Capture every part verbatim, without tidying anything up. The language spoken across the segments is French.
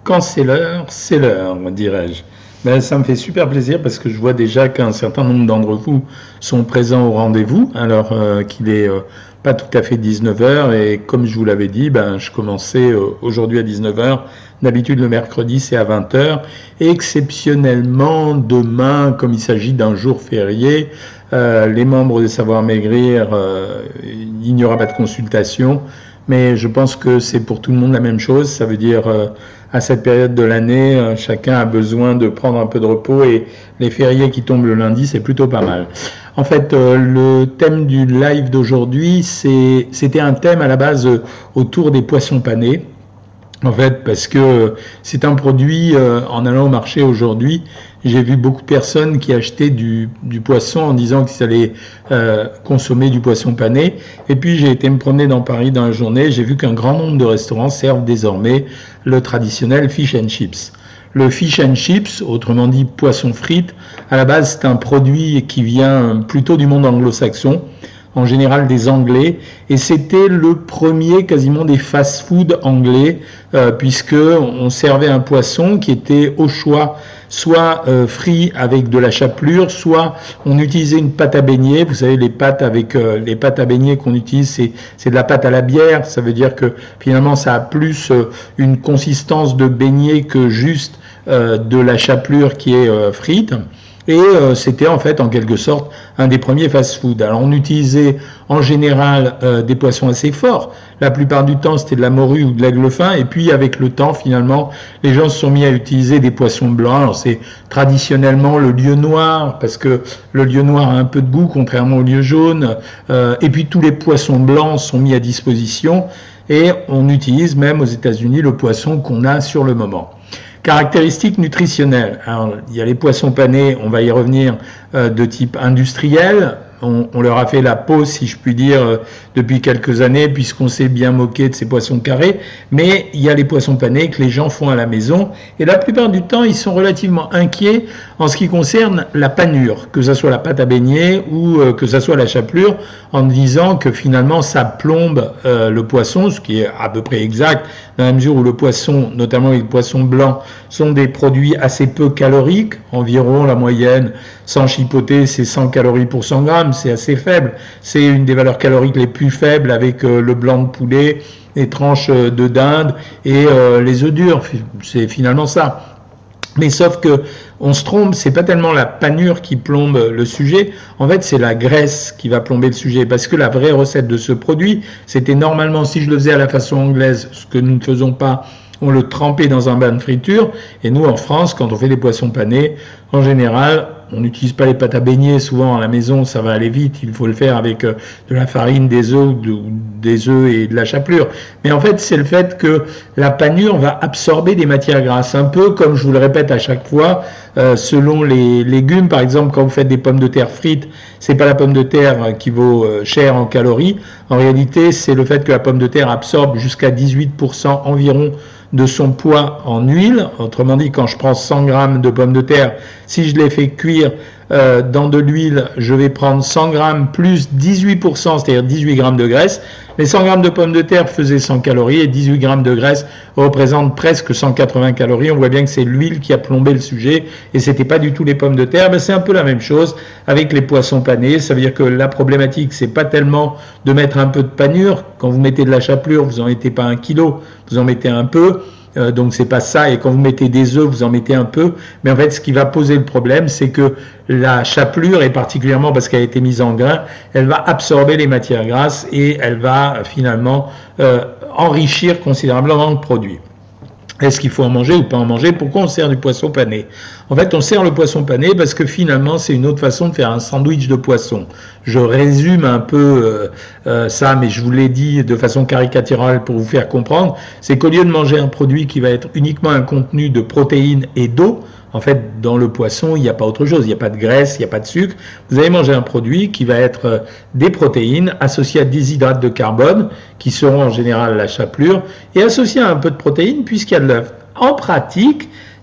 Quand c'est l'heure, c'est l'heure, dirais-je. Ben, ça me fait super plaisir parce que je vois déjà qu'un certain nombre d'entre vous sont présents au rendez-vous, alors euh, qu'il est euh, pas tout à fait dix-neuf heures, et comme je vous l'avais dit, ben, je commençais euh, aujourd'hui à dix-neuf heures. D'habitude, le mercredi, c'est à vingt heures. Et exceptionnellement, demain, comme il s'agit d'un jour férié, euh, les membres de Savoir Maigrir, euh, il n'y aura pas de consultation. Mais je pense que c'est pour tout le monde la même chose. Ça veut dire, euh, à cette période de l'année, euh, chacun a besoin de prendre un peu de repos, et les fériés qui tombent le lundi, c'est plutôt pas mal. En fait, euh, le thème du live d'aujourd'hui, c'est, c'était un thème à la base euh, autour des poissons panés. En fait, parce que c'est un produit, euh, en allant au marché aujourd'hui, j'ai vu beaucoup de personnes qui achetaient du, du poisson en disant qu'ils allaient euh, consommer du poisson pané. Et puis j'ai été me promener dans Paris dans la journée, j'ai vu qu'un grand nombre de restaurants servent désormais le traditionnel fish and chips. Le fish and chips, autrement dit poisson frites, à la base c'est un produit qui vient plutôt du monde anglo-saxon, en général des Anglais, et c'était le premier quasiment des fast-food anglais, euh, puisque on servait un poisson qui était au choix soit euh, frit avec de la chapelure, soit on utilisait une pâte à beignet. Vous savez, les pâtes avec euh, les pâtes à beignet qu'on utilise, c'est c'est de la pâte à la bière. Ça veut dire que finalement ça a plus euh, une consistance de beignet que juste euh, de la chapelure qui est euh, frite. Et euh, c'était en fait en quelque sorte un des premiers fast-food. Alors on utilisait en général euh, des poissons assez forts. La plupart du temps c'était de la morue ou de l'aigle fin. Et puis avec le temps finalement les gens se sont mis à utiliser des poissons blancs. Alors c'est traditionnellement le lieu noir, parce que le lieu noir a un peu de goût contrairement au lieu jaune. Euh, et puis tous les poissons blancs sont mis à disposition. Et on utilise même aux États-Unis le poisson qu'on a sur le moment. Caractéristiques nutritionnelles. Alors, il y a les poissons panés, on va y revenir, euh, de type industriel. On, on leur a fait la peau, si je puis dire, euh, depuis quelques années, puisqu'on s'est bien moqué de ces poissons carrés. Mais il y a les poissons panés que les gens font à la maison. Et la plupart du temps, ils sont relativement inquiets en ce qui concerne la panure, que ce soit la pâte à beignet ou euh, que ce soit la chapelure, en disant que finalement, ça plombe euh, le poisson, ce qui est à peu près exact, dans la mesure où le poisson, notamment les poissons blancs, sont des produits assez peu caloriques, environ la moyenne, sans chipoter, c'est cent calories pour cent grammes, c'est assez faible. C'est une des valeurs caloriques les plus faibles avec euh, le blanc de poulet, les tranches de dinde et euh, les œufs durs. C'est finalement ça. Mais sauf que on se trompe, c'est pas tellement la panure qui plombe le sujet, en fait c'est la graisse qui va plomber le sujet, parce que la vraie recette de ce produit, c'était normalement, si je le faisais à la façon anglaise, ce que nous ne faisons pas, on le trempait dans un bain de friture, et nous en France, quand on fait des poissons panés, en général, on n'utilise pas les pâtes à beignet, souvent à la maison, ça va aller vite, il faut le faire avec euh, de la farine, des œufs, de, des œufs et de la chapelure. Mais en fait, c'est le fait que la panure va absorber des matières grasses, un peu comme je vous le répète à chaque fois, euh, selon les légumes, par exemple, quand vous faites des pommes de terre frites, c'est pas la pomme de terre qui vaut euh, cher en calories, en réalité, c'est le fait que la pomme de terre absorbe jusqu'à dix-huit pour cent environ de son poids en huile. Autrement dit, quand je prends cent grammes de pommes de terre, si je les fais cuire euh, dans de l'huile, je vais prendre cent grammes plus dix-huit pour cent, c'est-à-dire dix-huit grammes de graisse. Les cent grammes de pommes de terre faisaient cent calories et dix-huit grammes de graisse représentent presque cent quatre-vingts calories. On voit bien que c'est l'huile qui a plombé le sujet et c'était pas du tout les pommes de terre. Ben, c'est un peu la même chose avec les poissons panés. Ça veut dire que la problématique, c'est pas tellement de mettre un peu de panure. Quand vous mettez de la chapelure, vous en mettez pas un kilo, vous en mettez un peu. Euh, donc c'est pas ça, et quand vous mettez des œufs, vous en mettez un peu, mais en fait ce qui va poser le problème, c'est que la chapelure, et particulièrement parce qu'elle a été mise en grain, elle va absorber les matières grasses et elle va finalement euh, enrichir considérablement le produit. Est-ce qu'il faut en manger ou pas en manger? Pourquoi on sert du poisson pané? En fait, on sert le poisson pané parce que finalement, c'est une autre façon de faire un sandwich de poisson. Je résume un peu euh, euh, ça, mais je vous l'ai dit de façon caricaturale pour vous faire comprendre. C'est qu'au lieu de manger un produit qui va être uniquement un contenu de protéines et d'eau, en fait, dans le poisson, il n'y a pas autre chose. Il n'y a pas de graisse, il n'y a pas de sucre. Vous allez manger un produit qui va être des protéines associées à des hydrates de carbone, qui seront en général la chapelure, et associées à un peu de protéines puisqu'il y a de l'œuf. En pratique,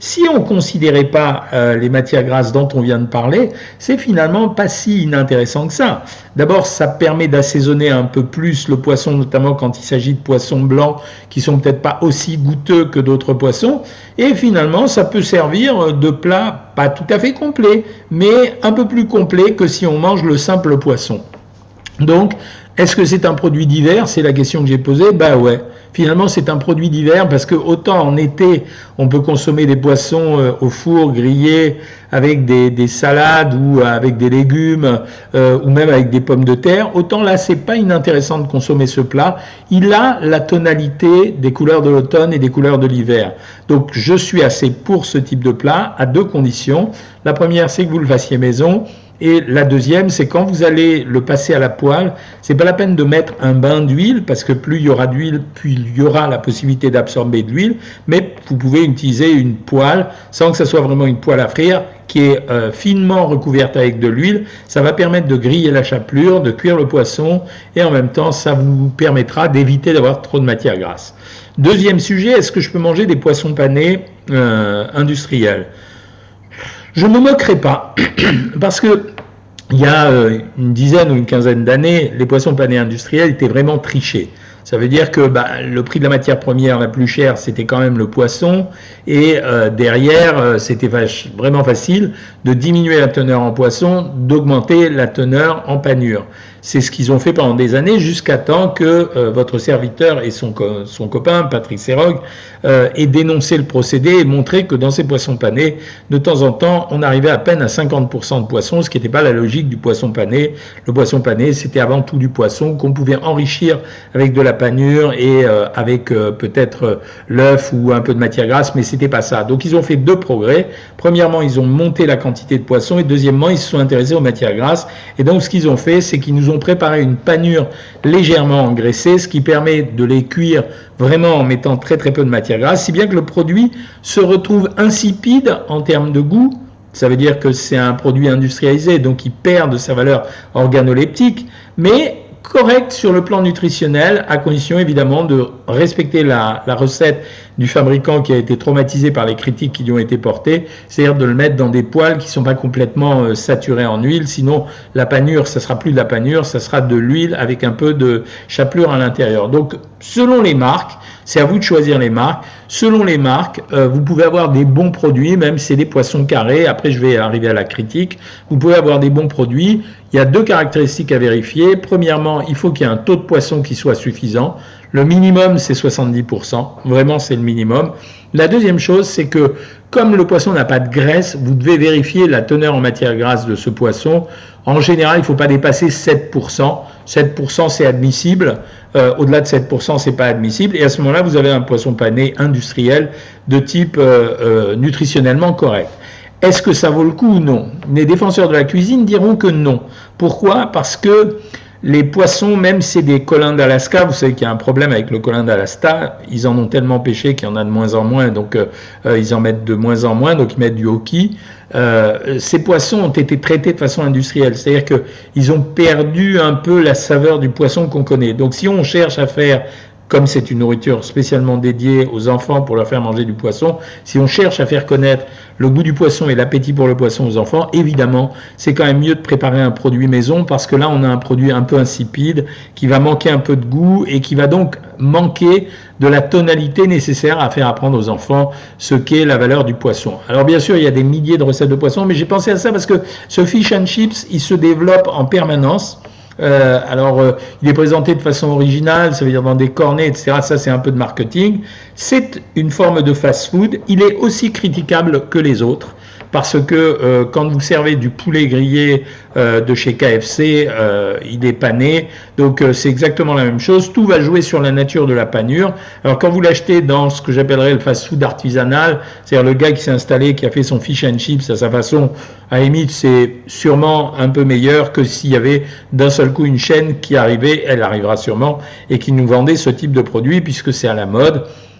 Si on ne considérait pas euh, les matières grasses dont on vient de parler, c'est finalement pas si inintéressant que ça. D'abord, ça permet d'assaisonner un peu plus le poisson, notamment quand il s'agit de poissons blancs qui sont peut-être pas aussi goûteux que d'autres poissons. Et finalement, ça peut servir de plat pas tout à fait complet, mais un peu plus complet que si on mange le simple poisson. Donc, est-ce que c'est un produit d'hiver? C'est la question que j'ai posée. Bah ouais. Finalement, c'est un produit d'hiver parce que autant en été, on peut consommer des poissons euh, au four, grillés, avec des, des salades ou avec des légumes euh, ou même avec des pommes de terre. Autant là, c'est pas inintéressant de consommer ce plat. Il a la tonalité des couleurs de l'automne et des couleurs de l'hiver. Donc, je suis assez pour ce type de plat à deux conditions. La première, c'est que vous le fassiez maison. Et la deuxième, c'est quand vous allez le passer à la poêle, c'est pas la peine de mettre un bain d'huile parce que plus il y aura d'huile, plus il y aura la possibilité d'absorber de l'huile. Mais vous pouvez utiliser une poêle sans que ce soit vraiment une poêle à frire qui est euh, finement recouverte avec de l'huile. Ça va permettre de griller la chapelure, de cuire le poisson et en même temps, ça vous permettra d'éviter d'avoir trop de matière grasse. Deuxième sujet, est-ce que je peux manger des poissons panés euh, industriels ? Je ne me moquerai pas, parce que il y a une dizaine ou une quinzaine d'années, les poissons panés industriels étaient vraiment trichés. Ça veut dire que bah, le prix de la matière première la plus chère, c'était quand même le poisson, et euh, derrière, euh, c'était vraiment facile de diminuer la teneur en poisson, d'augmenter la teneur en panure. C'est ce qu'ils ont fait pendant des années, jusqu'à temps que euh, votre serviteur et son, co son copain, Patrick Serog, euh, aient dénoncé le procédé et montré que dans ces poissons panés, de temps en temps, on arrivait à peine à cinquante pour cent de poisson, ce qui n'était pas la logique du poisson pané. Le poisson pané, c'était avant tout du poisson qu'on pouvait enrichir avec de la panure et euh, avec euh, peut-être euh, l'œuf ou un peu de matière grasse, mais c'était pas ça. Donc ils ont fait deux progrès. Premièrement, ils ont monté la quantité de poisson et deuxièmement, ils se sont intéressés aux matières grasses. Et donc ce qu'ils ont fait, c'est qu'ils nous ont préparé une panure légèrement engraissée, ce qui permet de les cuire vraiment en mettant très très peu de matière grasse, si bien que le produit se retrouve insipide en termes de goût. Ça veut dire que c'est un produit industrialisé, donc il perd de sa valeur organoleptique, mais correct sur le plan nutritionnel, à condition évidemment de respecter la, la recette du fabricant qui a été traumatisé par les critiques qui lui ont été portées, c'est-à-dire de le mettre dans des poêles qui ne sont pas complètement euh, saturées en huile, sinon la panure, ça sera plus de la panure, ça sera de l'huile avec un peu de chapelure à l'intérieur. Donc selon les marques, c'est à vous de choisir les marques. Selon les marques, euh, vous pouvez avoir des bons produits, même si c'est des poissons carrés. Après, je vais arriver à la critique. Vous pouvez avoir des bons produits. Il y a deux caractéristiques à vérifier. Premièrement, il faut qu'il y ait un taux de poisson qui soit suffisant. Le minimum, c'est soixante-dix pour cent. Vraiment, c'est le minimum. La deuxième chose, c'est que comme le poisson n'a pas de graisse, vous devez vérifier la teneur en matière grasse de ce poisson. En général, il ne faut pas dépasser sept pour cent. sept pour cent, c'est admissible. Euh, au-delà de sept pour cent, c'est pas admissible. Et à ce moment-là, vous avez un poisson pané industriel de type euh, euh, nutritionnellement correct. Est-ce que ça vaut le coup ou non? Les défenseurs de la cuisine diront que non. Pourquoi? Parce que les poissons, même si c'est des collins d'Alaska, vous savez qu'il y a un problème avec le collin d'Alaska, ils en ont tellement pêché qu'il y en a de moins en moins, donc euh, ils en mettent de moins en moins, donc ils mettent du hockey. Euh, ces poissons ont été traités de façon industrielle, c'est-à-dire qu'ils ont perdu un peu la saveur du poisson qu'on connaît. Donc si on cherche à faire, comme c'est une nourriture spécialement dédiée aux enfants pour leur faire manger du poisson, si on cherche à faire connaître le goût du poisson et l'appétit pour le poisson aux enfants, évidemment, c'est quand même mieux de préparer un produit maison parce que là, on a un produit un peu insipide qui va manquer un peu de goût et qui va donc manquer de la tonalité nécessaire à faire apprendre aux enfants ce qu'est la valeur du poisson. Alors bien sûr, il y a des milliers de recettes de poisson, mais j'ai pensé à ça parce que ce fish and chips, il se développe en permanence. Euh, alors, euh, il est présenté de façon originale, ça veut dire dans des cornets, et cetera. Ça, c'est un peu de marketing. C'est une forme de fast-food. Il est aussi critiquable que les autres parce que euh, quand vous servez du poulet grillé euh, de chez K F C, euh, il est pané. Donc, euh, c'est exactement la même chose. Tout va jouer sur la nature de la panure. Alors, quand vous l'achetez dans ce que j'appellerais le fast-food artisanal, c'est-à-dire le gars qui s'est installé, qui a fait son fish and chips à sa façon, à la limite, c'est sûrement un peu meilleur que s'il y avait d'un seul coup une chaîne qui arrivait, elle arrivera sûrement, et qui nous vendait ce type de produit puisque c'est à la mode.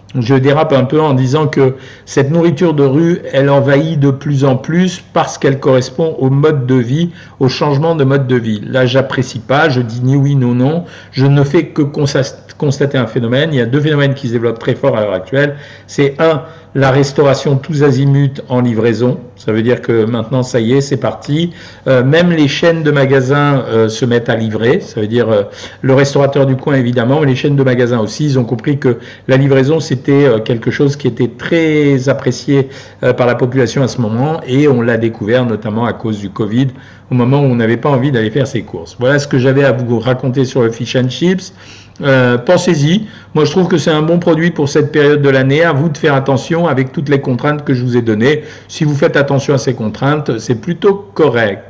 je dérape un peu en disant que cette nourriture de rue, elle envahit de plus en plus parce qu'elle correspond au mode de vie, au changement de mode de vie. Là, j'apprécie pas, je dis ni oui, ni non, je ne fais que constater un phénomène. Il y a deux phénomènes qui se développent très fort à l'heure actuelle. C'est un, la restauration tous azimuts en livraison. Ça veut dire que maintenant, ça y est, c'est parti. Euh, même les chaînes de magasins euh, se mettent à livrer. Ça veut dire euh, le restaurateur du coin, évidemment, mais les chaînes de magasins aussi. Ils ont compris que la livraison, c'était euh, quelque chose qui était très apprécié euh, par la population à ce moment. Et on l'a découvert notamment à cause du Covid, au moment où on n'avait pas envie d'aller faire ses courses. Voilà ce que j'avais à vous raconter sur le fish and chips. Euh, pensez-y. Moi, je trouve que c'est un bon produit pour cette période de l'année. À vous de faire attention avec toutes les contraintes que je vous ai données. Si vous faites attention à ces contraintes, c'est plutôt correct.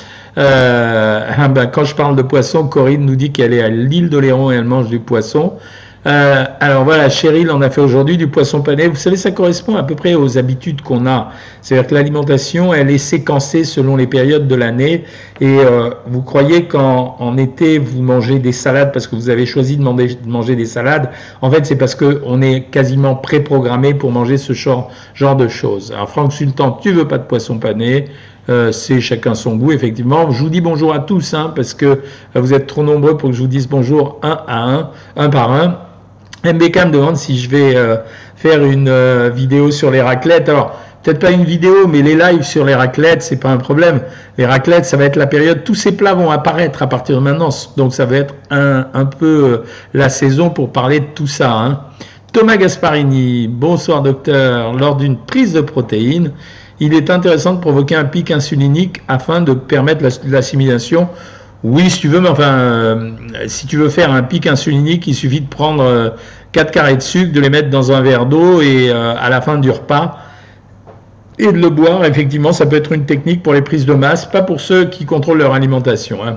Euh, ben, quand je parle de poisson, Corinne nous dit qu'elle est à l'île d'Oléron et elle mange du poisson. Euh, alors voilà, Cheryl en a fait aujourd'hui du poisson pané. Vous savez, ça correspond à peu près aux habitudes qu'on a. C'est-à-dire que l'alimentation, elle est séquencée selon les périodes de l'année. Et euh, vous croyez qu'en en été, vous mangez des salades parce que vous avez choisi de manger, de manger des salades. En fait, c'est parce qu'on est quasiment préprogrammé pour manger ce genre, genre de choses. Alors Franck Sultan, tu veux pas de poisson pané? Euh, c'est chacun son goût, effectivement. Je vous dis bonjour à tous, hein, parce que euh, vous êtes trop nombreux pour que je vous dise bonjour un à un, un par un. M B K me demande si je vais euh, faire une euh, vidéo sur les raclettes. Alors, peut-être pas une vidéo, mais les lives sur les raclettes, c'est pas un problème. Les raclettes, ça va être la période, tous ces plats vont apparaître à partir de maintenant. Donc, ça va être un, un peu euh, la saison pour parler de tout ça, hein. Thomas Gasparini, bonsoir docteur. Lors d'une prise de protéines, il est intéressant de provoquer un pic insulinique afin de permettre l'assimilation. Oui, si tu veux, mais enfin, euh, si tu veux faire un pic insulinique, il suffit de prendre euh, quatre carrés de sucre, de les mettre dans un verre d'eau et euh, à la fin du repas, et de le boire. Effectivement, ça peut être une technique pour les prises de masse, pas pour ceux qui contrôlent leur alimentation, hein.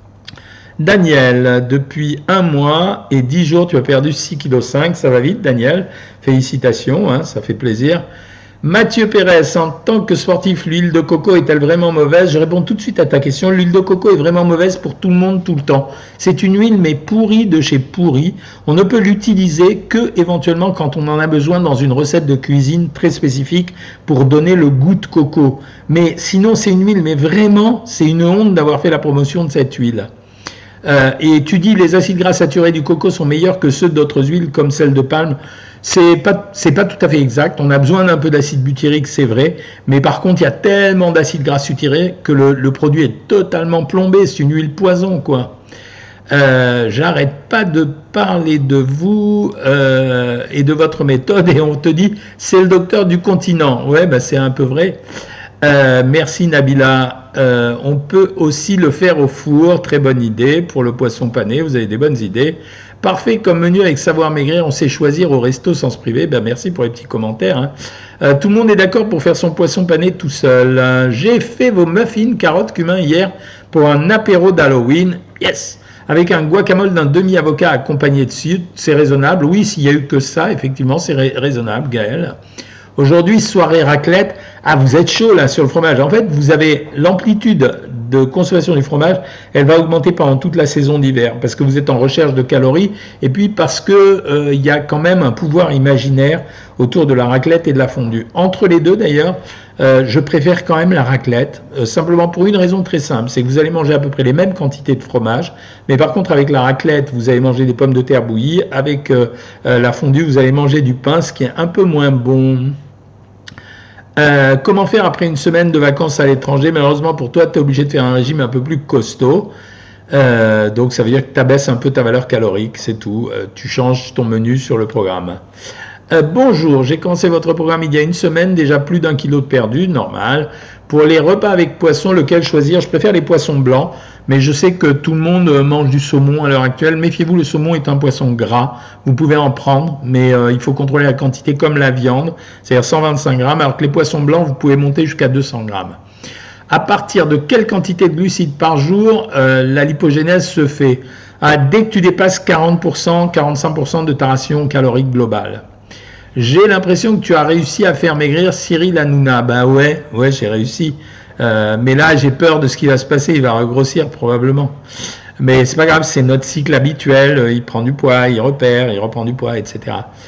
Daniel, depuis un mois et dix jours, tu as perdu six virgule cinq kilos, ça va vite, Daniel. Félicitations, hein, ça fait plaisir. Mathieu Pérez, en tant que sportif, l'huile de coco est-elle vraiment mauvaise? Je réponds tout de suite à ta question. L'huile de coco est vraiment mauvaise pour tout le monde, tout le temps. C'est une huile, mais pourrie de chez pourrie. On ne peut l'utiliser que éventuellement quand on en a besoin dans une recette de cuisine très spécifique pour donner le goût de coco. Mais sinon, c'est une huile, mais vraiment, c'est une honte d'avoir fait la promotion de cette huile. Euh, et tu dis les acides gras saturés du coco sont meilleurs que ceux d'autres huiles comme celle de palme. C'est pas, c'est pas tout à fait exact. On a besoin d'un peu d'acide butyrique, c'est vrai. Mais par contre, il y a tellement d'acides gras saturés que le, le produit est totalement plombé. C'est une huile poison, quoi. Euh, j'arrête pas de parler de vous euh, et de votre méthode et on te dit c'est le docteur du continent. Ouais, bah c'est un peu vrai. Euh, merci Nabila. Euh, on peut aussi le faire au four. Très bonne idée pour le poisson pané. Vous avez des bonnes idées. Parfait comme menu avec Savoir Maigrir, on sait choisir au resto sans se priver. Ben merci pour les petits commentaires, hein. Euh, tout le monde est d'accord pour faire son poisson pané tout seul. Euh, j'ai fait vos muffins carottes cumin hier pour un apéro d'Halloween. Yes. Avec un guacamole d'un demi-avocat accompagné dessus. C'est raisonnable. Oui, s'il n'y a eu que ça, effectivement, c'est ra- raisonnable, Gaël. Aujourd'hui, soirée raclette. Ah, vous êtes chaud là sur le fromage. En fait, vous avez l'amplitude de consommation du fromage, elle va augmenter pendant toute la saison d'hiver parce que vous êtes en recherche de calories et puis parce que euh, il y a quand même un pouvoir imaginaire autour de la raclette et de la fondue. Entre les deux d'ailleurs, euh, je préfère quand même la raclette, euh, simplement pour une raison très simple, c'est que vous allez manger à peu près les mêmes quantités de fromage, mais par contre avec la raclette, vous allez manger des pommes de terre bouillies, avec euh, euh, la fondue, vous allez manger du pain, ce qui est un peu moins bon. Euh, comment faire après une semaine de vacances à l'étranger? Malheureusement pour toi, tu es obligé de faire un régime un peu plus costaud. Euh, donc ça veut dire que tu abaisses un peu ta valeur calorique, c'est tout. Euh, tu changes ton menu sur le programme. Euh, bonjour, j'ai commencé votre programme il y a une semaine, déjà plus d'un kilo de perdu, normal. Pour les repas avec poisson, lequel choisir? Je préfère les poissons blancs, mais je sais que tout le monde mange du saumon à l'heure actuelle. Méfiez-vous, le saumon est un poisson gras. Vous pouvez en prendre, mais euh, il faut contrôler la quantité comme la viande, c'est-à-dire cent vingt-cinq grammes, alors que les poissons blancs, vous pouvez monter jusqu'à deux cents grammes. À partir de quelle quantité de glucides par jour euh, la lipogénèse se fait? Ah, dès que tu dépasses quarante pour cent, quarante-cinq pour cent de ta ration calorique globale. J'ai l'impression que tu as réussi à faire maigrir Cyril Hanouna. Bah ouais, ouais, j'ai réussi. Euh, mais là, j'ai peur de ce qui va se passer. Il va regrossir probablement. Mais c'est pas grave, c'est notre cycle habituel. Il prend du poids, il repère, il reprend du poids, et cetera.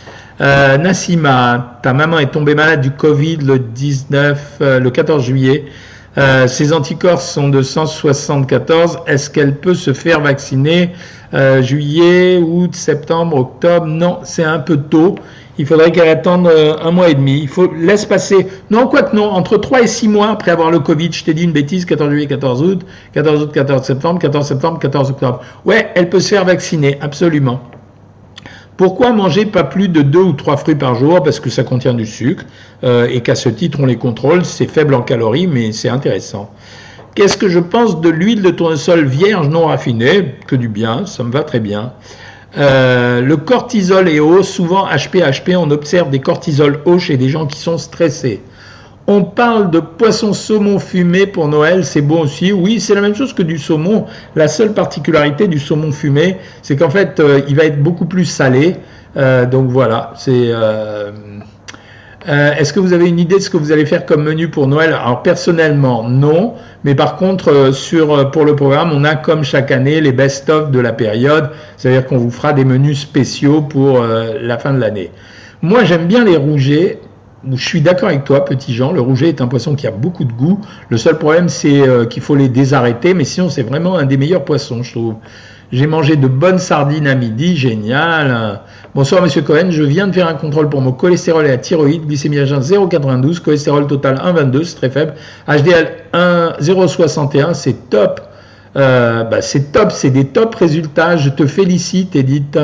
Euh, Nassima, ta maman est tombée malade du Covid le dix-neuf, euh, le quatorze juillet. Euh, ses anticorps sont de cent soixante-quatorze. Est-ce qu'elle peut se faire vacciner euh, juillet, août, septembre, octobre? Non, c'est un peu tôt. Il faudrait qu'elle attende euh, un mois et demi. Il faut laisse passer. Non, quoi que non, entre trois et six mois après avoir le Covid. Je t'ai dit une bêtise, quatorze juillet, quatorze août, quatorze août, quatorze septembre, quatorze septembre, quatorze octobre. Ouais, elle peut se faire vacciner, absolument. Pourquoi manger pas plus de deux ou trois fruits par jour? Parce que ça contient du sucre euh, et qu'à ce titre on les contrôle. C'est faible en calories, mais c'est intéressant. Qu'est-ce que je pense de l'huile de tournesol vierge non raffinée? Que du bien, ça me va très bien. Euh, le cortisol est haut, souvent H P H P, on observe des cortisols hauts chez des gens qui sont stressés. On parle de poisson saumon fumé pour Noël, c'est bon aussi. Oui, c'est la même chose que du saumon. La seule particularité du saumon fumé, c'est qu'en fait, euh, il va être beaucoup plus salé. Euh, donc voilà, c'est... Euh, euh, est-ce que vous avez une idée de ce que vous allez faire comme menu pour Noël? Alors personnellement, non. Mais par contre, euh, sur, pour le programme, on a comme chaque année les best-of de la période. C'est-à-dire qu'on vous fera des menus spéciaux pour euh, la fin de l'année. Moi, j'aime bien les rougets. Je suis d'accord avec toi, petit Jean, le rouget est un poisson qui a beaucoup de goût. Le seul problème, c'est euh, qu'il faut les désarrêter, mais sinon, c'est vraiment un des meilleurs poissons, je trouve. J'ai mangé de bonnes sardines à midi, génial. Bonsoir, monsieur Cohen, je viens de faire un contrôle pour mon cholestérol et la thyroïde, glycémie à jeun zéro virgule quatre-vingt-douze, cholestérol total un virgule vingt-deux, c'est très faible, H D L zéro virgule soixante et un, c'est top. Euh, bah, c'est top, c'est des top résultats, je te félicite, Edith.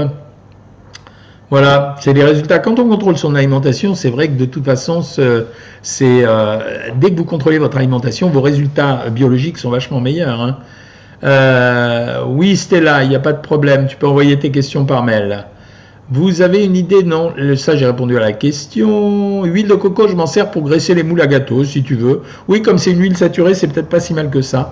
Voilà, c'est les résultats. Quand on contrôle son alimentation, c'est vrai que de toute façon, c'est euh, dès que vous contrôlez votre alimentation, vos résultats biologiques sont vachement meilleurs. Hein. Euh, oui, Stella, il n'y a pas de problème. Tu peux envoyer tes questions par mail. Vous avez une idée? Non, ça j'ai répondu à la question. Huile de coco, je m'en sers pour graisser les moules à gâteau, si tu veux. Oui, comme c'est une huile saturée, c'est peut-être pas si mal que ça.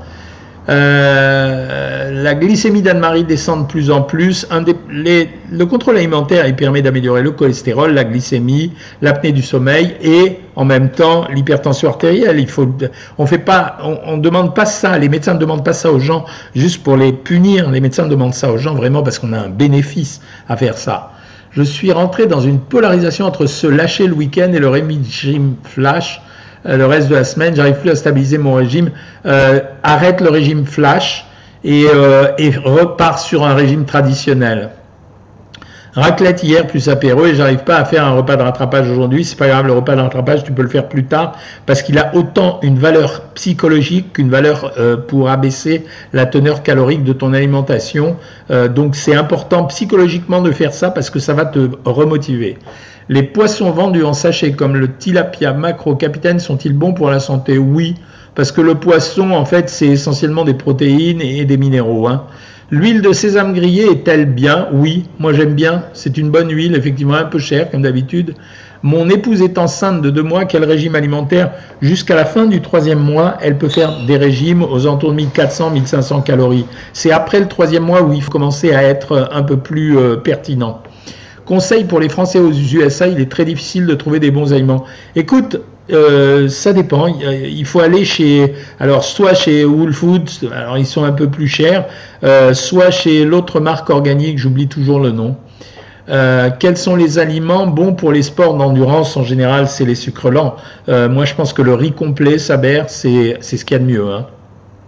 Euh, la glycémie d'Anne-Marie descend de plus en plus. Un des, les, le contrôle alimentaire, il permet d'améliorer le cholestérol, la glycémie, l'apnée du sommeil et en même temps l'hypertension artérielle. Il faut, on fait pas, on, on demande pas ça. Les médecins ne demandent pas ça aux gens juste pour les punir. Les médecins demandent ça aux gens vraiment parce qu'on a un bénéfice à faire ça. Je suis rentré dans une polarisation entre se lâcher le week-end et le régime flash. Le reste de la semaine, j'arrive plus à stabiliser mon régime. Euh, arrête le régime flash et, euh, et repars sur un régime traditionnel. Raclette hier plus apéro et j'arrive pas à faire un repas de rattrapage aujourd'hui. C'est pas grave, le repas de rattrapage tu peux le faire plus tard parce qu'il a autant une valeur psychologique qu'une valeur euh, pour abaisser la teneur calorique de ton alimentation. Euh, donc c'est important psychologiquement de faire ça parce que ça va te remotiver. Les poissons vendus en sachet comme le tilapia macro capitaine sont-ils bons pour la santé? Oui, parce que le poisson, en fait, c'est essentiellement des protéines et des minéraux. Hein. L'huile de sésame grillée est-elle bien? Oui, moi j'aime bien. C'est une bonne huile, effectivement un peu chère comme d'habitude. Mon épouse est enceinte de deux mois. Quel régime alimentaire? Jusqu'à la fin du troisième mois, elle peut faire des régimes aux alentours de mille quatre cents à mille cinq cents calories. C'est après le troisième mois où il faut commencer à être un peu plus euh, pertinent. Conseil pour les Français aux U S A, il est très difficile de trouver des bons aliments. Écoute, euh, ça dépend. Il faut aller chez, alors soit chez Whole Foods, alors ils sont un peu plus chers, euh, soit chez l'autre marque organique, j'oublie toujours le nom. Euh, quels sont les aliments bons pour les sports d'endurance? En général, c'est les sucres lents. Euh, moi, je pense que le riz complet, Saber, c'est c'est ce qu'il y a de mieux. Hein.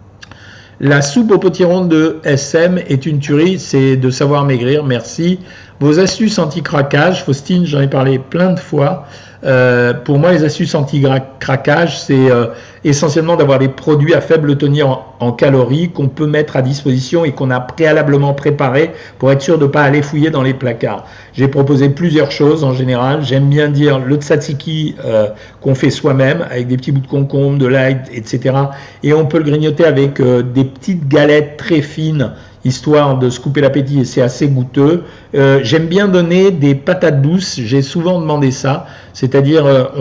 La soupe au potiron de S M est une tuerie, c'est de savoir maigrir, merci. Vos astuces anti-craquage, Faustine, j'en ai parlé plein de fois. Euh, pour moi, les astuces anti-craquage, c'est euh, essentiellement d'avoir des produits à faible tenir en, en calories qu'on peut mettre à disposition et qu'on a préalablement préparé pour être sûr de ne pas aller fouiller dans les placards. J'ai proposé plusieurs choses en général. J'aime bien dire le tzatziki euh, qu'on fait soi-même avec des petits bouts de concombre, de l'ail, et cetera. Et on peut le grignoter avec euh, des petites galettes très fines, histoire de se couper l'appétit et c'est assez goûteux. Euh, j'aime bien donner des patates douces, j'ai souvent demandé ça, c'est-à-dire euh, on fait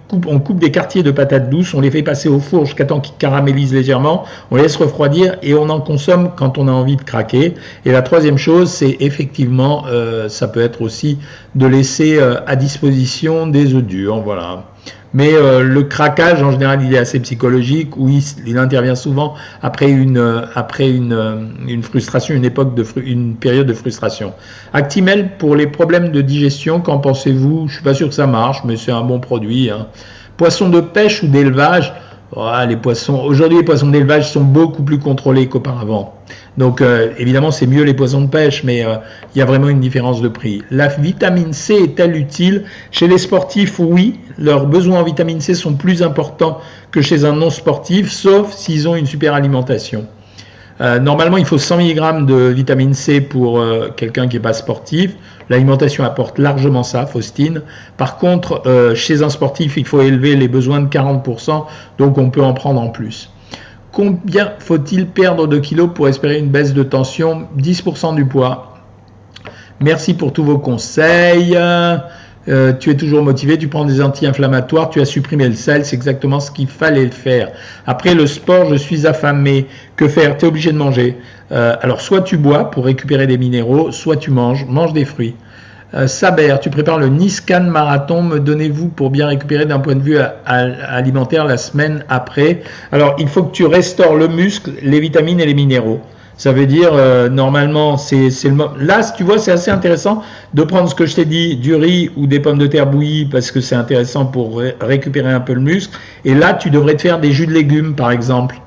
coupe, on coupe des quartiers de patates douces, on les fait passer au four jusqu'à temps qu'ils caramélisent légèrement, on les laisse refroidir et on en consomme quand on a envie de craquer. Et la troisième chose, c'est effectivement, euh, ça peut être aussi de laisser euh, à disposition des œufs durs, voilà. Mais euh, le craquage, en général, il est assez psychologique, où il, il intervient souvent après une euh, après une, euh, une frustration, une époque de fru une période de frustration. Actimel pour les problèmes de digestion, qu'en pensez-vous? Je suis pas sûr que ça marche, mais c'est un bon produit. Hein. Poissons de pêche ou d'élevage, oh, les poissons. Aujourd'hui, les poissons d'élevage sont beaucoup plus contrôlés qu'auparavant. Donc, euh, évidemment, c'est mieux les poissons de pêche, mais euh, il y a vraiment une différence de prix. La vitamine C est-elle utile? Chez les sportifs, oui. Leurs besoins en vitamine C sont plus importants que chez un non-sportif, sauf s'ils ont une super alimentation. Euh, normalement, il faut cent milligrammes de vitamine C pour euh, quelqu'un qui n'est pas sportif. L'alimentation apporte largement ça, Faustine. Par contre, euh, chez un sportif, il faut élever les besoins de quarante pour cent, donc on peut en prendre en plus. Combien faut-il perdre de kilos pour espérer une baisse de tension? dix pour cent du poids. Merci pour tous vos conseils. Euh, tu es toujours motivé, tu prends des anti-inflammatoires, tu as supprimé le sel, c'est exactement ce qu'il fallait faire. Après le sport, je suis affamé. Que faire? Tu es obligé de manger. Euh, alors, soit tu bois pour récupérer des minéraux, soit tu manges. Mange des fruits. Euh, Saber, tu prépares le Niscan Marathon, me donnez-vous pour bien récupérer d'un point de vue à, à, alimentaire la semaine après? Alors, il faut que tu restaures le muscle, les vitamines et les minéraux. Ça veut dire, euh, normalement, c'est le là, tu vois, c'est assez intéressant de prendre ce que je t'ai dit, du riz ou des pommes de terre bouillies, parce que c'est intéressant pour ré récupérer un peu le muscle. Et là, tu devrais te faire des jus de légumes, par exemple.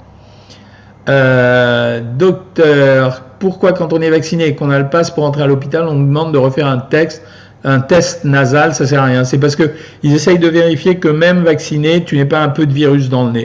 Euh, docteur, pourquoi quand on est vacciné et qu'on a le pass pour entrer à l'hôpital, on nous demande de refaire un texte, un test nasal? Ça sert à rien. C'est parce que ils essayent de vérifier que même vacciné, tu n'aies pas un peu de virus dans le nez.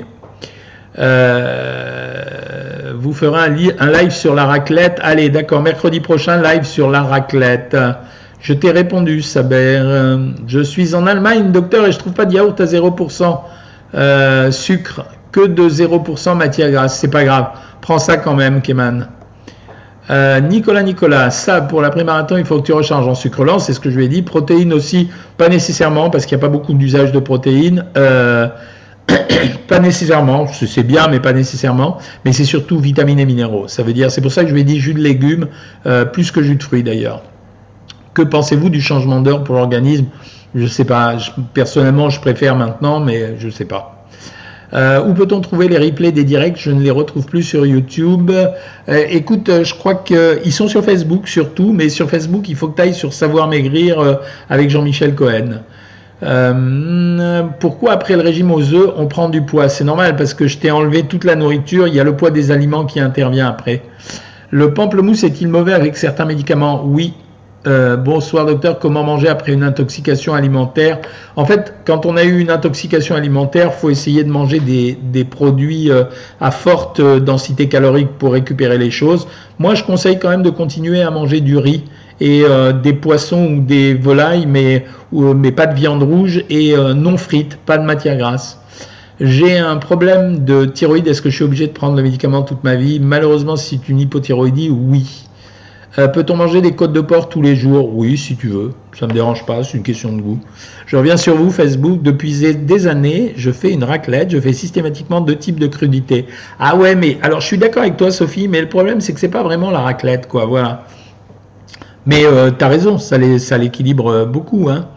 Euh, vous ferez un, un live sur la raclette. Allez, d'accord, mercredi prochain, live sur la raclette. Je t'ai répondu, Saber. Je suis en Allemagne, docteur, et je trouve pas de yaourt à zéro pour cent euh, sucre, que de zéro pour cent matière grasse. C'est pas grave, prends ça quand même, Keman. Euh, Nicolas, Nicolas, ça pour l'après-marathon, il faut que tu recharges en sucre lent, c'est ce que je lui ai dit. Protéines aussi, pas nécessairement, parce qu'il n'y a pas beaucoup d'usage de protéines. Euh, pas nécessairement, c'est bien, mais pas nécessairement. Mais c'est surtout vitamines et minéraux. Ça veut dire, c'est pour ça que je lui ai dit jus de légumes, euh, plus que jus de fruits d'ailleurs. Que pensez-vous du changement d'heure pour l'organisme? Je sais pas. Je, personnellement, je préfère maintenant, mais je sais pas. Euh, où peut-on trouver les replays des directs? Je ne les retrouve plus sur YouTube. Euh, écoute, je crois qu'ils sont sur Facebook surtout, mais sur Facebook, il faut que tu ailles sur Savoir Maigrir euh, avec Jean-Michel Cohen. Euh, pourquoi après le régime aux œufs, on prend du poids? C'est normal parce que je t'ai enlevé toute la nourriture, il y a le poids des aliments qui intervient après. Le pamplemousse est-il mauvais avec certains médicaments? Oui. Euh, bonsoir docteur, comment manger après une intoxication alimentaire? En fait, quand on a eu une intoxication alimentaire, il faut essayer de manger des, des produits euh, à forte densité calorique pour récupérer les choses. Moi, je conseille quand même de continuer à manger du riz et euh, des poissons ou des volailles, mais, ou, mais pas de viande rouge et euh, non frites, pas de matière grasse. J'ai un problème de thyroïde, est-ce que je suis obligé de prendre le médicament toute ma vie? Malheureusement, si c'est une hypothyroïdie, oui. Euh, Peut-on manger des côtes de porc tous les jours? Oui, si tu veux, ça ne me dérange pas, c'est une question de goût. Je reviens sur vous, Facebook, depuis des années, je fais une raclette, je fais systématiquement deux types de crudités. Ah ouais, mais alors je suis d'accord avec toi Sophie, mais le problème c'est que c'est pas vraiment la raclette, quoi, voilà. Mais euh, tu as raison, ça l'équilibre beaucoup. Hein.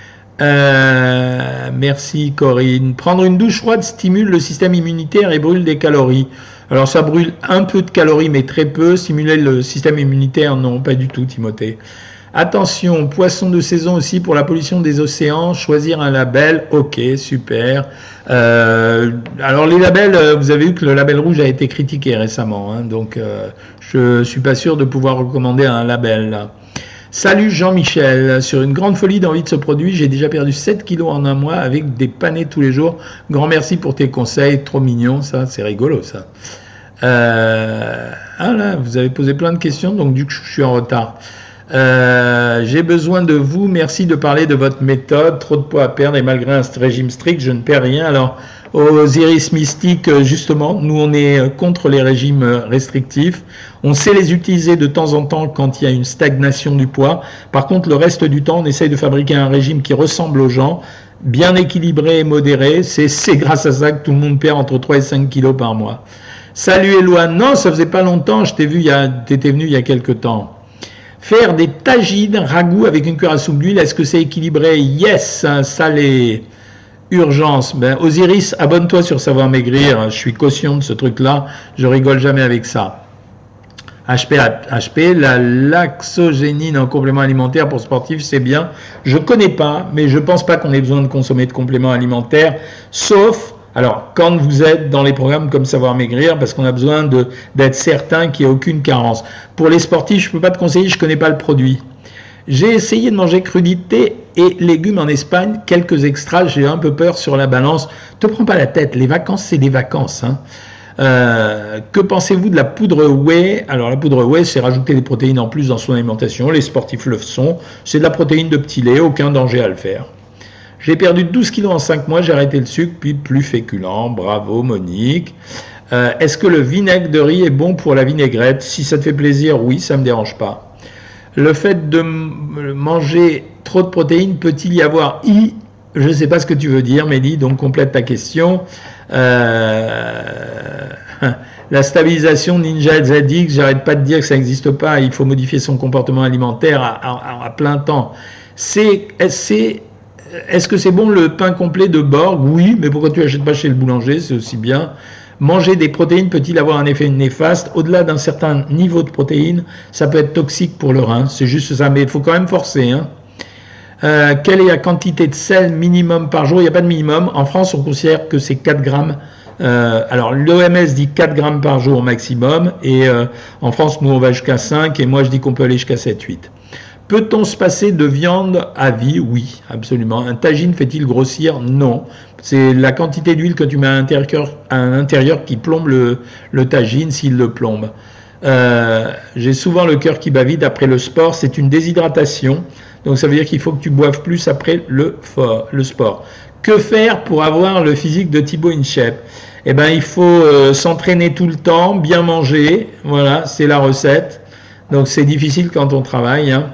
Euh, merci Corinne. Prendre une douche froide stimule le système immunitaire et brûle des calories. Alors ça brûle un peu de calories, mais très peu. Stimuler le système immunitaire, non, pas du tout, Timothée. Attention, poisson de saison aussi pour la pollution des océans. Choisir un label, ok, super. Euh, alors les labels, vous avez vu que le label rouge a été critiqué récemment, hein, donc euh, je suis pas sûr de pouvoir recommander un label là. Salut Jean-Michel, sur une grande folie d'envie de ce produit, j'ai déjà perdu sept kilos en un mois avec des panais tous les jours. Grand merci pour tes conseils, trop mignon, ça, c'est rigolo ça. Euh, ah là, vous avez posé plein de questions, donc du coup je suis en retard. Euh, j'ai besoin de vous, merci de parler de votre méthode, trop de poids à perdre et malgré un régime strict, je ne perds rien. Alors, aux iris mystiques, justement, nous on est contre les régimes restrictifs, on sait les utiliser de temps en temps quand il y a une stagnation du poids, par contre le reste du temps on essaye de fabriquer un régime qui ressemble aux gens, bien équilibré et modéré, c'est grâce à ça que tout le monde perd entre trois et cinq kilos par mois. Salut Éloi, non, ça faisait pas longtemps, je t'ai vu, tu étais venu il y a quelque temps. Faire des tagines, ragoût avec une cuillère à soupe d'huile, est-ce que c'est équilibré? Yes, salé. Urgence. Ben, Osiris, abonne-toi sur Savoir Maigrir, je suis caution de ce truc-là, je rigole jamais avec ça. H P, H P, la laxogénine en complément alimentaire pour sportifs, c'est bien. Je connais pas, mais je pense pas qu'on ait besoin de consommer de compléments alimentaires, sauf, alors, quand vous êtes dans les programmes comme Savoir Maigrir, parce qu'on a besoin d'être certain qu'il n'y ait aucune carence. Pour les sportifs, je peux pas te conseiller, je connais pas le produit. J'ai essayé de manger crudités et légumes en Espagne, quelques extras, j'ai un peu peur sur la balance. Te prends pas la tête, les vacances, c'est des vacances, hein. Euh, que pensez-vous de la poudre whey? Alors la poudre whey, c'est rajouter des protéines en plus dans son alimentation, les sportifs le font, c'est de la protéine de petit lait, aucun danger à le faire. J'ai perdu douze kilos en cinq mois, j'ai arrêté le sucre, puis plus féculent, bravo Monique. Euh, Est-ce que le vinaigre de riz est bon pour la vinaigrette? Si ça te fait plaisir, oui, ça ne me dérange pas. Le fait de manger trop de protéines, peut-il y avoir I? Je ne sais pas ce que tu veux dire, Mélie, donc complète ta question. Euh, la stabilisation Ninja Z X, j'arrête pas de dire que ça n'existe pas, il faut modifier son comportement alimentaire à, à, à plein temps. C'est, c'est, est-ce que c'est bon le pain complet de Borg? Oui, mais pourquoi tu l'achètes pas chez le boulanger? C'est aussi bien. Manger des protéines peut-il avoir un effet néfaste? Au-delà d'un certain niveau de protéines, ça peut être toxique pour le rein, c'est juste ça, mais il faut quand même forcer, hein. Euh, quelle est la quantité de sel minimum par jour? Il n'y a pas de minimum. En France, on considère que c'est quatre grammes. Euh, alors, l'O M S dit quatre grammes par jour maximum. Et euh, en France, nous, on va jusqu'à cinq. Et moi, je dis qu'on peut aller jusqu'à sept huit. Peut-on se passer de viande à vie? Oui, absolument. Un tagine fait-il grossir? Non. C'est la quantité d'huile que tu mets à l'intérieur, à l'intérieur qui plombe le, le tagine s'il le plombe. Euh, j'ai souvent le cœur qui bat vite après le sport. C'est une déshydratation. Donc ça veut dire qu'il faut que tu boives plus après le, le sport. Que faire pour avoir le physique de Thibaut InShape? Eh bien, il faut euh, s'entraîner tout le temps, bien manger. Voilà, c'est la recette. Donc c'est difficile quand on travaille, hein.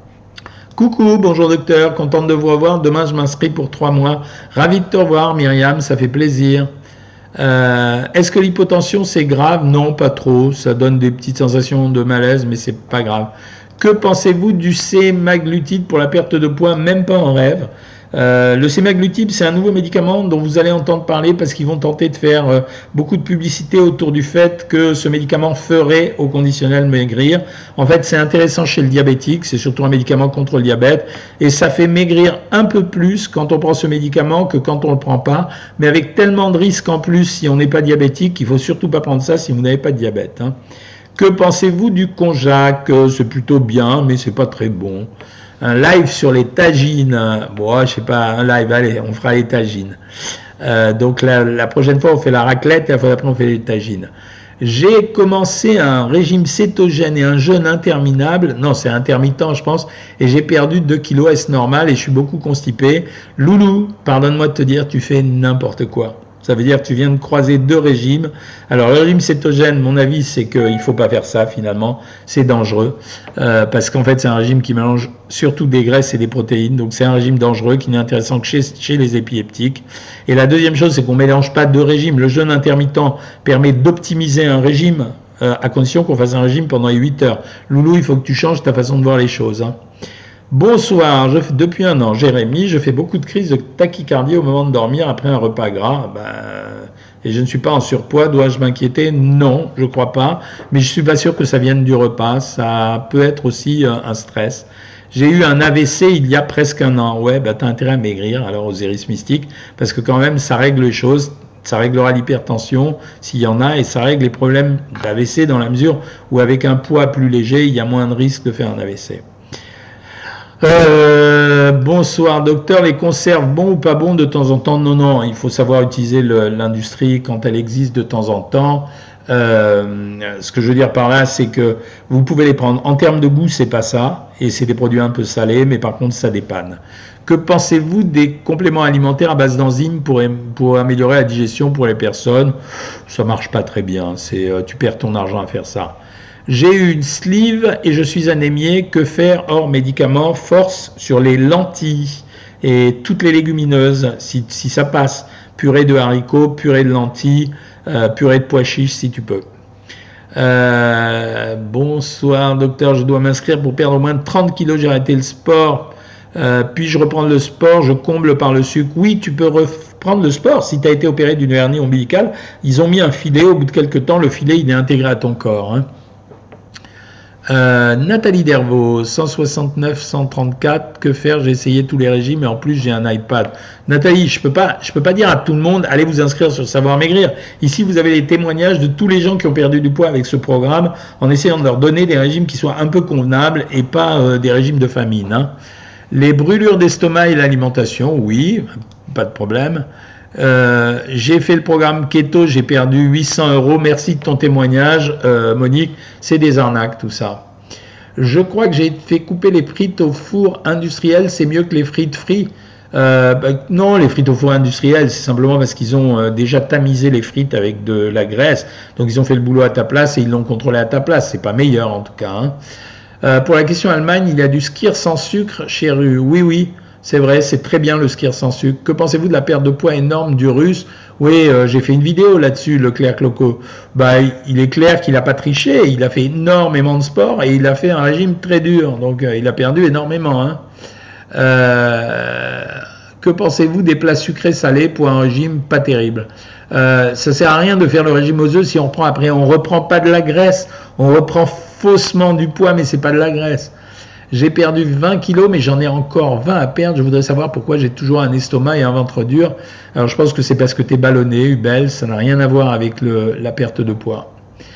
Coucou, bonjour docteur, contente de vous revoir. Demain, je m'inscris pour trois mois. Ravi de te revoir, Myriam, ça fait plaisir. Euh, Est-ce que l'hypotension, c'est grave? Non, pas trop. Ça donne des petites sensations de malaise, mais c'est pas grave. Que pensez-vous du sémaglutide pour la perte de poids? Même pas en rêve. Euh, le sémaglutide, c'est un nouveau médicament dont vous allez entendre parler parce qu'ils vont tenter de faire euh, beaucoup de publicité autour du fait que ce médicament ferait au conditionnel maigrir. En fait, c'est intéressant chez le diabétique, c'est surtout un médicament contre le diabète et ça fait maigrir un peu plus quand on prend ce médicament que quand on le prend pas, mais avec tellement de risques en plus si on n'est pas diabétique qu'il faut surtout pas prendre ça si vous n'avez pas de diabète, hein. Que pensez-vous du konjac? C'est plutôt bien, mais c'est pas très bon. Un live sur les tagines. Bon, je sais pas, un live, allez, on fera les tagines. Euh, donc la, la prochaine fois, on fait la raclette et la fois d'après, on fait les tagines. J'ai commencé un régime cétogène et un jeûne interminable. Non, c'est intermittent, je pense. Et j'ai perdu deux kilos, est-ce normal? Et je suis beaucoup constipé. Loulou, pardonne-moi de te dire, tu fais n'importe quoi. Ça veut dire que tu viens de croiser deux régimes. Alors le régime cétogène, mon avis, c'est qu'il ne faut pas faire ça finalement. C'est dangereux euh, parce qu'en fait c'est un régime qui mélange surtout des graisses et des protéines. Donc c'est un régime dangereux qui n'est intéressant que chez, chez les épileptiques. Et la deuxième chose, c'est qu'on ne mélange pas deux régimes. Le jeûne intermittent permet d'optimiser un régime euh, à condition qu'on fasse un régime pendant les huit heures. Loulou, il faut que tu changes ta façon de voir les choses, hein. Bonsoir, je, depuis un an, Jérémy, je fais beaucoup de crises de tachycardie au moment de dormir après un repas gras. Ben, et je ne suis pas en surpoids, dois-je m'inquiéter? Non, je crois pas, mais je suis pas sûr que ça vienne du repas, ça peut être aussi euh, un stress. J'ai eu un A V C il y a presque un an, ouais, ben t'as intérêt à maigrir alors Osiris Mystique, parce que quand même ça règle les choses, ça réglera l'hypertension s'il y en a, et ça règle les problèmes d'A V C dans la mesure où avec un poids plus léger, il y a moins de risques de faire un A V C. Euh, bonsoir docteur, les conserves bons ou pas bons de temps en temps? Non, non, il faut savoir utiliser l'industrie quand elle existe de temps en temps. Euh, ce que je veux dire par là, c'est que vous pouvez les prendre. En termes de goût, c'est pas ça, et c'est des produits un peu salés, mais par contre, ça dépanne. Que pensez-vous des compléments alimentaires à base d'enzymes pour, pour améliorer la digestion pour les personnes? Ça marche pas très bien, c'est, tu perds ton argent à faire ça. J'ai eu une sleeve et je suis anémié. Que faire hors médicaments? Force sur les lentilles et toutes les légumineuses, si, si ça passe, purée de haricots, purée de lentilles, euh, purée de pois chiches si tu peux. Euh, bonsoir docteur, je dois m'inscrire pour perdre au moins trente kilos, j'ai arrêté le sport, euh, puis-je reprendre le sport, je comble par le sucre. Oui, tu peux reprendre le sport si tu as été opéré d'une hernie ombilicale, ils ont mis un filet, au bout de quelques temps le filet il est intégré à ton corps, hein. Euh, Nathalie Dervaux, cent soixante-neuf cent trente-quatre, que faire? J'ai essayé tous les régimes et en plus j'ai un iPad. Nathalie, je peux pas, je peux pas dire à tout le monde, allez vous inscrire sur Savoir Maigrir. Ici, vous avez les témoignages de tous les gens qui ont perdu du poids avec ce programme, en essayant de leur donner des régimes qui soient un peu convenables et pas euh, des régimes de famine, hein. Les brûlures d'estomac et l'alimentation, oui, pas de problème. Euh, j'ai fait le programme Keto, j'ai perdu huit cents euros. Merci de ton témoignage, euh, Monique. C'est des arnaques, tout ça. Je crois que j'ai fait couper les frites au four industriel. C'est mieux que les frites frites. Euh, bah, non, les frites au four industriel, c'est simplement parce qu'ils ont euh, déjà tamisé les frites avec de la graisse. Donc, ils ont fait le boulot à ta place et ils l'ont contrôlé à ta place. C'est pas meilleur, en tout cas, hein. Euh, pour la question Allemagne, il y a du skyr sans sucre chez Rue. Oui, oui. C'est vrai, c'est très bien le skyr sans sucre. Que pensez-vous de la perte de poids énorme du russe? Oui, euh, j'ai fait une vidéo là-dessus, le Claire Cloco. Bah, il est clair qu'il n'a pas triché, il a fait énormément de sport et il a fait un régime très dur. Donc, euh, il a perdu énormément, hein. Euh, que pensez-vous des plats sucrés salés pour un régime pas terrible? euh, Ça sert à rien de faire le régime aux œufs si on reprend après. On reprend pas de la graisse, on reprend faussement du poids, mais c'est pas de la graisse. J'ai perdu vingt kilos, mais j'en ai encore vingt à perdre. Je voudrais savoir pourquoi j'ai toujours un estomac et un ventre dur. Alors, je pense que c'est parce que tu es ballonné, Ubel. Ça n'a rien à voir avec le, la perte de poids.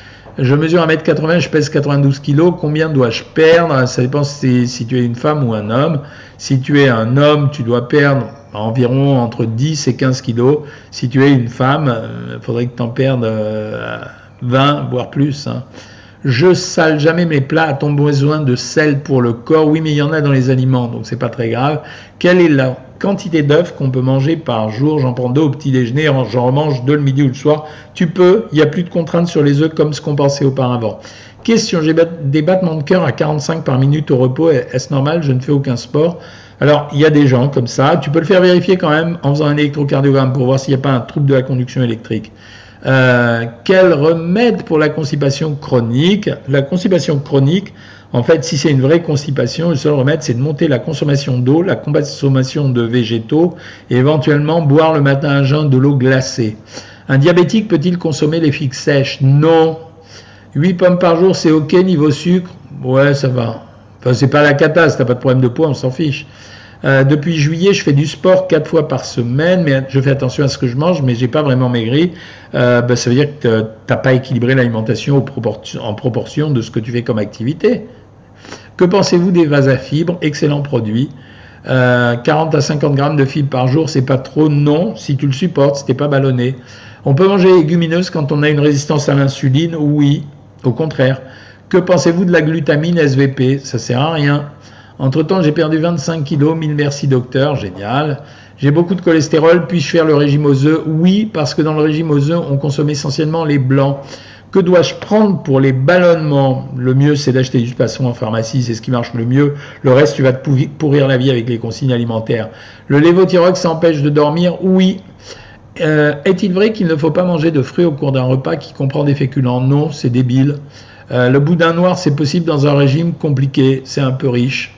Je mesure un mètre quatre-vingts, je pèse quatre-vingt-douze kilos. Combien dois-je perdre? Ça dépend si, si tu es une femme ou un homme. Si tu es un homme, tu dois perdre environ entre dix et quinze kilos. Si tu es une femme, il faudrait que tu en perdes euh, vingt, voire plus, hein. Je sale jamais mes plats. A-t-on besoin de sel pour le corps? Oui, mais il y en a dans les aliments, donc c'est pas très grave. Quelle est la quantité d'œufs qu'on peut manger par jour? J'en prends deux au petit déjeuner, j'en remange deux le midi ou le soir. Tu peux, il n'y a plus de contraintes sur les œufs comme ce qu'on pensait auparavant. Question, j'ai des battements de cœur à quarante-cinq par minute au repos. Est-ce normal? Je ne fais aucun sport. Alors, il y a des gens comme ça. Tu peux le faire vérifier quand même en faisant un électrocardiogramme pour voir s'il n'y a pas un trouble de la conduction électrique. Euh, quel remède pour la constipation chronique? La constipation chronique, en fait, si c'est une vraie constipation, le seul remède, c'est de monter la consommation d'eau, la consommation de végétaux et éventuellement boire le matin à jeun de l'eau glacée. Un diabétique peut-il consommer les figues sèches? Non. huit pommes par jour, c'est ok. Niveau sucre, ouais, ça va. Enfin, c'est pas la cata, si t'as pas de problème de poids, on s'en fiche. Euh, depuis juillet, je fais du sport quatre fois par semaine, mais je fais attention à ce que je mange, mais j'ai pas vraiment maigri. Euh, ben, ça veut dire que t'as pas équilibré l'alimentation en proportion de ce que tu fais comme activité. Que pensez-vous des vases à fibres? Excellent produit. Euh, quarante à cinquante grammes de fibres par jour, c'est pas trop? Non, si tu le supportes, si t'es pas ballonné. On peut manger légumineuses quand on a une résistance à l'insuline? Oui, au contraire. Que pensez-vous de la glutamine S V P? Ça sert à rien. Entre-temps, j'ai perdu vingt-cinq kilos, mille merci docteur, génial. J'ai beaucoup de cholestérol, puis-je faire le régime aux œufs? Oui, parce que dans le régime aux œufs, on consomme essentiellement les blancs. Que dois-je prendre pour les ballonnements? Le mieux, c'est d'acheter du poisson en pharmacie, c'est ce qui marche le mieux. Le reste, tu vas te pourrir la vie avec les consignes alimentaires. Le lévothyrox, ça empêche de dormir? Oui. Euh, est-il vrai qu'il ne faut pas manger de fruits au cours d'un repas qui comprend des féculents? Non, c'est débile. Euh, le boudin noir, c'est possible dans un régime compliqué, c'est un peu riche.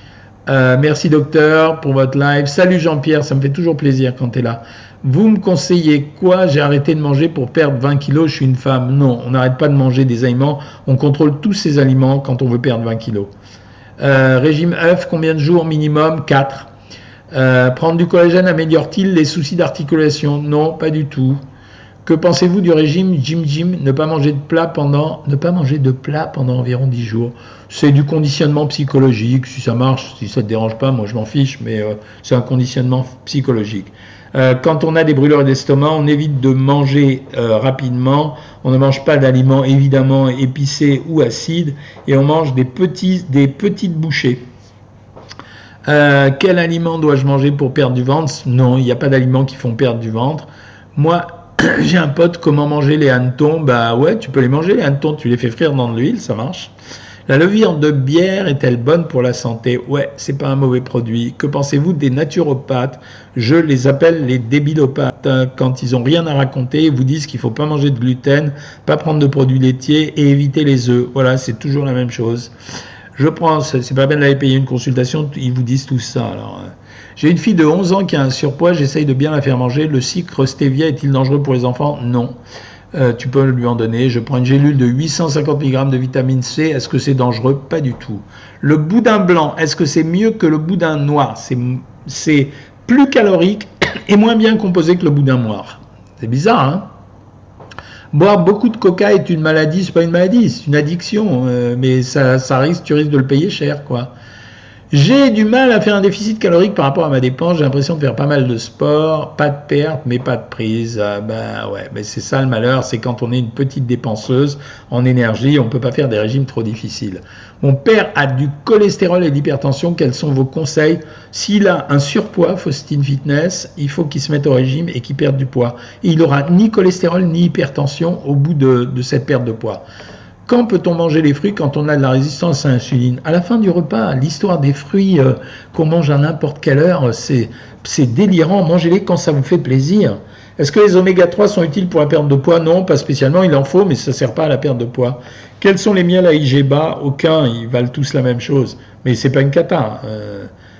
Euh, merci docteur pour votre live. Salut Jean-Pierre, ça me fait toujours plaisir quand tu es là. Vous me conseillez quoi? J'ai arrêté de manger pour perdre vingt kilos, je suis une femme. Non, on n'arrête pas de manger des aliments, on contrôle tous ces aliments quand on veut perdre vingt kilos. Euh, régime œuf, combien de jours minimum? quatre. Euh, prendre du collagène améliore-t-il les soucis d'articulation? Non, pas du tout. Que pensez-vous du régime Jim Jim? Ne pas manger de plat pendant, ne pas manger de plat pendant environ dix jours. C'est du conditionnement psychologique. Si ça marche, si ça te dérange pas, moi je m'en fiche, mais euh, c'est un conditionnement psychologique. Euh, quand on a des brûlures d'estomac, on évite de manger euh, rapidement. On ne mange pas d'aliments évidemment épicés ou acides et on mange des petits, des petites bouchées. Euh, quel aliment dois-je manger pour perdre du ventre? Non, il n'y a pas d'aliments qui font perdre du ventre. Moi, j'ai un pote, comment manger les hannetons? Bah ouais, tu peux les manger les hannetons, tu les fais frire dans de l'huile, ça marche. La levure de bière est-elle bonne pour la santé? Ouais, c'est pas un mauvais produit. Que pensez-vous des naturopathes? Je les appelle les débilopathes. Quand ils ont rien à raconter, ils vous disent qu'il faut pas manger de gluten, pas prendre de produits laitiers et éviter les œufs. Voilà, c'est toujours la même chose. Je prends, c'est pas bien d'aller payer une consultation, ils vous disent tout ça. Alors, euh, j'ai une fille de onze ans qui a un surpoids, j'essaye de bien la faire manger. Le sucre stevia est-il dangereux pour les enfants? Non. Euh, tu peux lui en donner. Je prends une gélule de huit cent cinquante milligrammes de vitamine C. Est-ce que c'est dangereux? Pas du tout. Le boudin blanc, est-ce que c'est mieux que le boudin noir? C'est plus calorique et moins bien composé que le boudin noir. C'est bizarre, hein? Boire beaucoup de coca est une maladie, c'est pas une maladie, c'est une addiction, euh, mais ça, ça risque, tu risques de le payer cher, quoi. J'ai du mal à faire un déficit calorique par rapport à ma dépense, j'ai l'impression de faire pas mal de sport, pas de perte, mais pas de prise. Ah ben ouais, mais c'est ça le malheur, c'est quand on est une petite dépenseuse en énergie, on peut pas faire des régimes trop difficiles. Mon père a du cholestérol et de l'hypertension, quels sont vos conseils? S'il a un surpoids, Faustine Fitness, il faut qu'il se mette au régime et qu'il perde du poids. Et il aura ni cholestérol ni hypertension au bout de, de cette perte de poids. Quand peut-on manger les fruits quand on a de la résistance à l'insuline? À la fin du repas, l'histoire des fruits euh, qu'on mange à n'importe quelle heure, c'est délirant. Mangez-les quand ça vous fait plaisir. Est-ce que les oméga trois sont utiles pour la perte de poids? Non, pas spécialement, il en faut, mais ça ne sert pas à la perte de poids. Quels sont les miels à I G bas? Aucun, ils valent tous la même chose. Mais c'est pas une cata. Euh,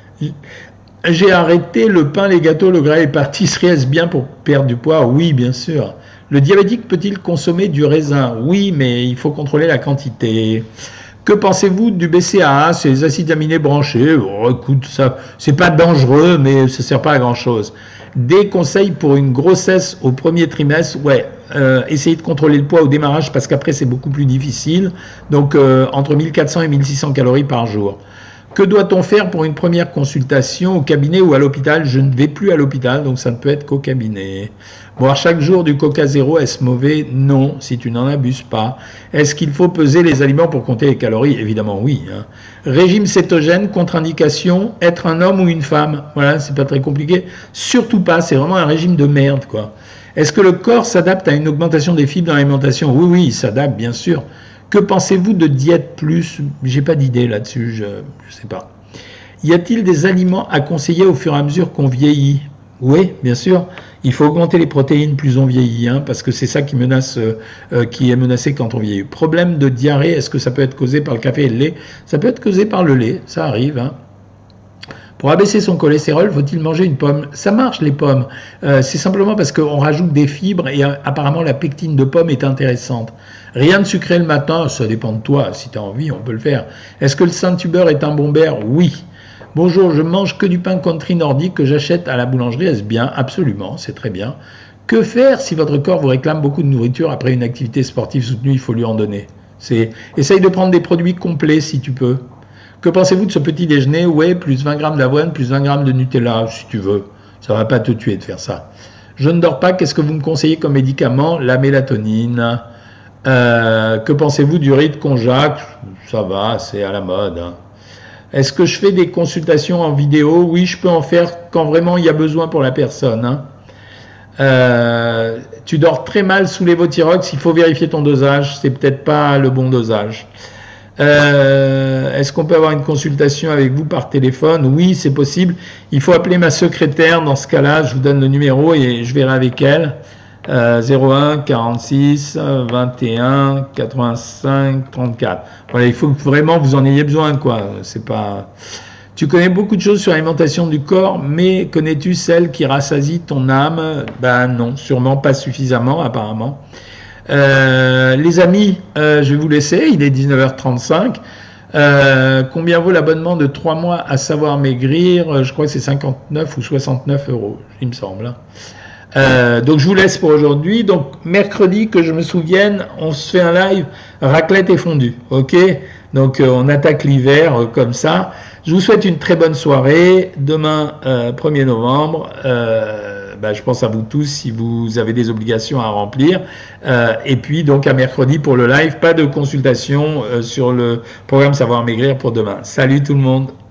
J'ai arrêté le pain, les gâteaux, le gras et les pâtisseries. Est-ce bien pour perdre du poids? Oui, bien sûr. Le diabétique peut-il consommer du raisin? Oui, mais il faut contrôler la quantité. Que pensez-vous du B C A A? C'est les acides aminés branchés. Oh, écoute, ça, c'est pas dangereux, mais ça sert pas à grand-chose. Des conseils pour une grossesse au premier trimestre? Ouais, euh, essayez de contrôler le poids au démarrage parce qu'après c'est beaucoup plus difficile. Donc euh, entre mille quatre cents et mille six cents calories par jour. Que doit-on faire pour une première consultation au cabinet ou à l'hôpital? Je ne vais plus à l'hôpital, donc ça ne peut être qu'au cabinet. Boire chaque jour du Coca Zéro, est-ce mauvais? Non, si tu n'en abuses pas. Est-ce qu'il faut peser les aliments pour compter les calories? Évidemment oui. Hein. Régime cétogène, contre-indication, être un homme ou une femme? Voilà, c'est pas très compliqué. Surtout pas, c'est vraiment un régime de merde, quoi. Est-ce que le corps s'adapte à une augmentation des fibres dans l'alimentation? Oui, oui, il s'adapte, bien sûr. Que pensez-vous de diète plus? J'ai pas d'idée là-dessus, je ne sais pas. Y a-t-il des aliments à conseiller au fur et à mesure qu'on vieillit? Oui, bien sûr. Il faut augmenter les protéines plus on vieillit, hein, parce que c'est ça qui menace, euh, qui est menacé quand on vieillit. Problème de diarrhée, est-ce que ça peut être causé par le café et le lait? Ça peut être causé par le lait, ça arrive. Hein. Pour abaisser son cholestérol, faut-il manger une pomme? Ça marche les pommes. Euh, c'est simplement parce qu'on rajoute des fibres et euh, apparemment la pectine de pomme est intéressante. Rien de sucré le matin, ça dépend de toi. Si tu as envie, on peut le faire. Est-ce que le Saint-Hubert est un bon beurre? Oui. Bonjour, je mange que du pain country nordique que j'achète à la boulangerie. Est-ce bien? Absolument, c'est très bien. Que faire si votre corps vous réclame beaucoup de nourriture après une activité sportive soutenue? Il faut lui en donner. Essaye de prendre des produits complets si tu peux. Que pensez-vous de ce petit déjeuner? Ouais, plus vingt grammes d'avoine, plus vingt grammes de Nutella, si tu veux. Ça ne va pas te tuer de faire ça. Je ne dors pas, qu'est-ce que vous me conseillez comme médicament? La mélatonine. Euh, que pensez-vous du riz de konjac? Ça va, c'est à la mode. Hein. Est-ce que je fais des consultations en vidéo? Oui, je peux en faire quand vraiment il y a besoin pour la personne. Hein. Euh, tu dors très mal sous l'évothyrox, il faut vérifier ton dosage, c'est peut-être pas le bon dosage. Euh, Est-ce qu'on peut avoir une consultation avec vous par téléphone? Oui, c'est possible. Il faut appeler ma secrétaire. Dans ce cas-là, je vous donne le numéro et je verrai avec elle. Euh, zéro un quarante-six vingt et un quatre-vingt-cinq trente-quatre. Voilà, il faut que vraiment vous en ayez besoin, quoi. C'est pas. Tu connais beaucoup de choses sur l'alimentation du corps, mais connais-tu celle qui rassasie ton âme? Ben non, sûrement pas suffisamment, apparemment. Euh, les amis, euh, je vais vous laisser, il est dix-neuf heures trente-cinq. Euh, combien vaut l'abonnement de trois mois à Savoir Maigrir? Je crois que c'est cinquante-neuf ou soixante-neuf euros, il me semble. Euh, donc je vous laisse pour aujourd'hui. Donc mercredi, que je me souvienne, on se fait un live raclette et fondue, ok? Donc euh, on attaque l'hiver euh, comme ça. Je vous souhaite une très bonne soirée. Demain, euh, premier novembre, euh, bah, je pense à vous tous si vous avez des obligations à remplir. Euh, et puis donc à mercredi pour le live, pas de consultation euh, sur le programme Savoir Maigrir pour demain. Salut tout le monde.